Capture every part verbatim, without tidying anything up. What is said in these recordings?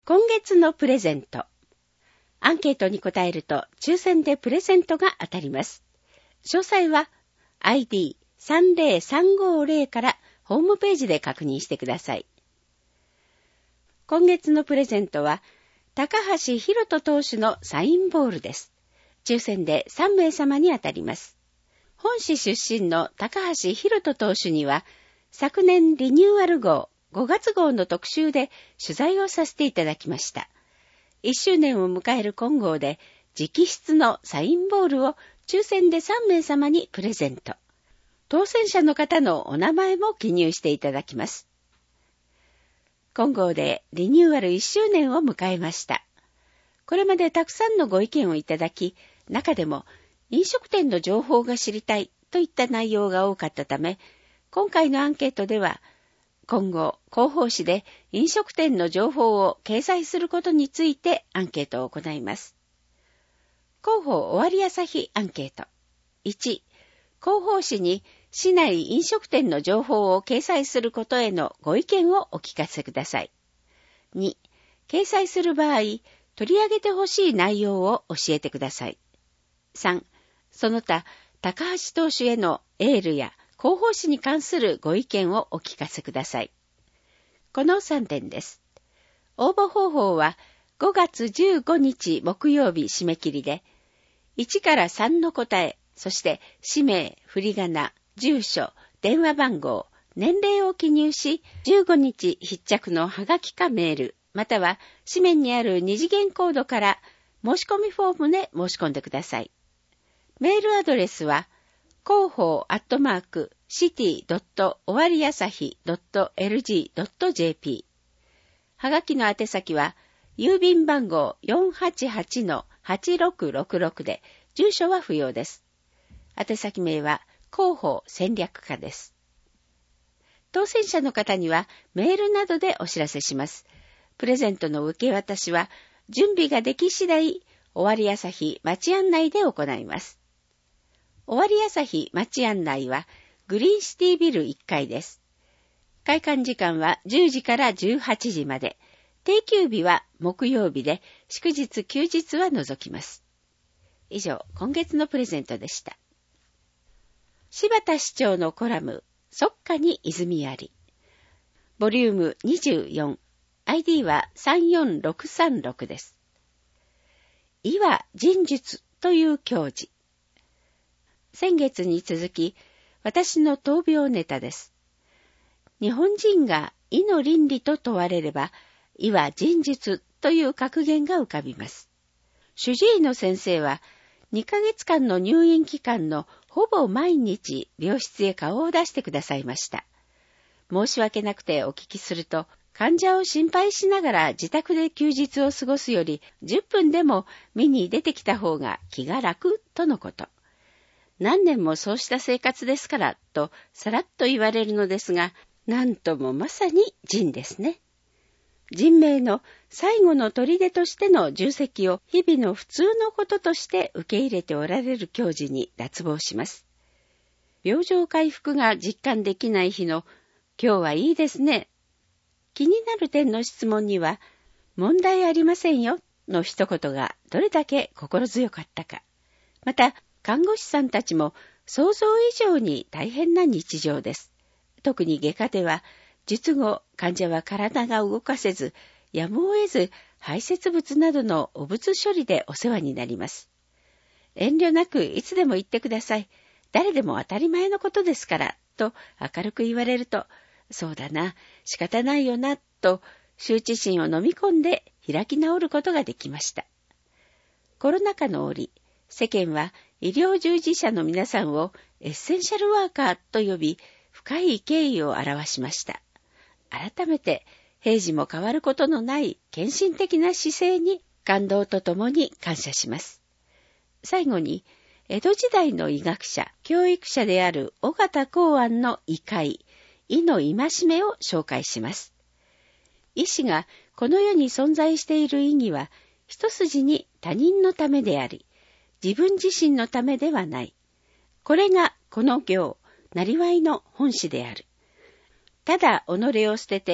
今月のプレゼント。アンケートに答えると抽選でプレゼントが当たります。詳細は アイディーさんぜろさんごゼロ からホームページで確認してください。今月のプレゼントは高橋宏斗投手のサインボールです。抽選でさんめいさまに当たります。本市出身の高橋宏斗投手には昨年リニューアル号ごがつ号の特集で取材をさせていただきました。いっしゅうねんを迎える今号で直筆のサインボールを抽選でさんめいさまにプレゼント。当選者の方のお名前も記入していただきます。今号でリニューアルいっしゅうねんを迎えました。これまでたくさんのご意見をいただき、中でも飲食店の情報が知りたいといった内容が多かったため、今回のアンケートでは、今後広報誌で飲食店の情報を掲載することについてアンケートを行います。広報終わり朝日アンケート。いち、広報誌に市内飲食店の情報を掲載することへのご意見をお聞かせください。に、掲載する場合、取り上げてほしい内容を教えてください。さん、その他、高橋投手へのエールや広報誌に関するご意見をお聞かせください。このさんてんです。応募方法はごがつじゅうごにち木曜日締め切りで、いちからさんの答え、そして氏名、振り仮名、住所、電話番号、年齢を記入し、じゅうごにち必着のハガキかメール、または紙面にある二次元コードから申し込みフォームで申し込んでください。メールアドレスは、広報アットマークシティドット終わり朝日ドットエルジードットジェーピー。はがきの宛先は郵便番号 よんはちはちのはちろくろくろく で住所は不要です。宛先名は広報戦略課です。当選者の方にはメールなどでお知らせします。プレゼントの受け渡しは準備ができ次第終わり朝日町案内で行います。終わり朝日町案内はグリーンシティビルいっかいです。開館時間はじゅうじからじゅうはちじまで。定休日は木曜日で祝日休日は除きます。以上、今月のプレゼントでした。柴田市長のコラム、そっかに泉あり。ボリュームにじゅうよん。アイディー はさんよんろくさんろくです。医は人術という教示。先月に続き、私の闘病ネタです。日本人が医の倫理と問われれば、医は人術という格言が浮かびます。主治医の先生は、にかげつかんの入院期間のほぼ毎日病室へ顔を出してくださいました。申し訳なくてお聞きすると、患者を心配しながら自宅で休日を過ごすより、じゅっぷんでも見に出てきた方が気が楽とのこと。何年もそうした生活ですから、とさらっと言われるのですが、なんともまさに人ですね。人命の最後の砦としての重責を日々の普通のこととして受け入れておられる教授に脱帽します。病状回復が実感できない日の今日はいいですね。気になる点の質問には、問題ありませんよの一言がどれだけ心強かったか。また、看護師さんたちも想像以上に大変な日常です。特に外科では、術後患者は体が動かせず、やむを得ず排泄物などの汚物処理でお世話になります。遠慮なくいつでも言ってください。誰でも当たり前のことですから、と明るく言われると、そうだな、仕方ないよな、と羞恥心を飲み込んで開き直ることができました。コロナ禍の折、世間は医療従事者の皆さんをエッセンシャルワーカーと呼び、深い敬意を表しました。改めて平時も変わることのない献身的な姿勢に感動とともに感謝します。最後に、江戸時代の医学者、教育者である緒方洪庵の医戒、医の戒めを紹介します。医師がこの世に存在している意義は、一筋に他人のためであり、自分自身のためではない。これがこの行、なりわいの本旨である。ただ己を捨てて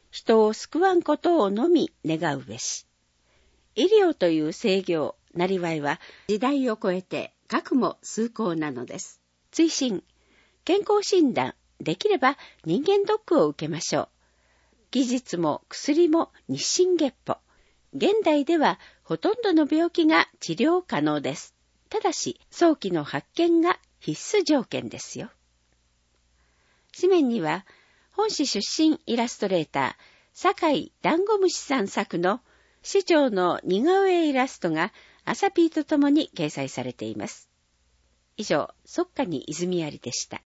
人を救わんことをのみ願うべし。医療という制業、なりわいは時代を超えて核も崇高なのです。追伸、健康診断、できれば人間ドックを受けましょう。技術も薬も日進月歩。現代ではほとんどの病気が治療可能です。ただし、早期の発見が必須条件ですよ。紙面には、本市出身イラストレーター、酒井ダンゴムシさん作の市長の似顔絵イラストがアサピーとともに掲載されています。以上、即花に泉ありでした。